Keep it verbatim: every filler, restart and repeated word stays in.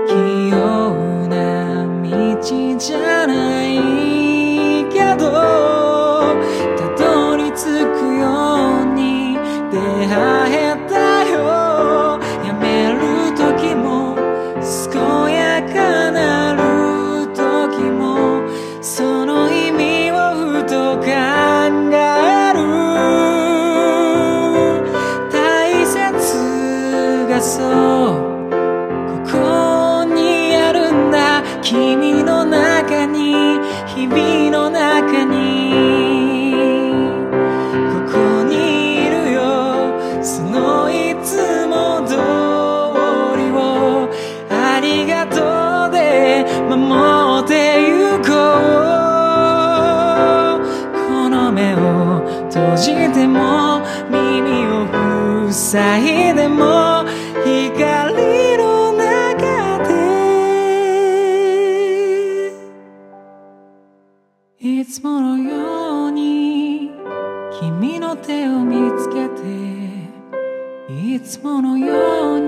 器用な道じゃないけどたどり着くように出会えたよ。やめる時も健やかなる時もその意味をふと考える。大切がそうここにあるんだ。君の中に日々の中にここにいるよ。そのいつも通りをありがとうで守ってゆこう。この目を閉じても耳を塞いでも光の中でいつものように君の手を見つけていつものよう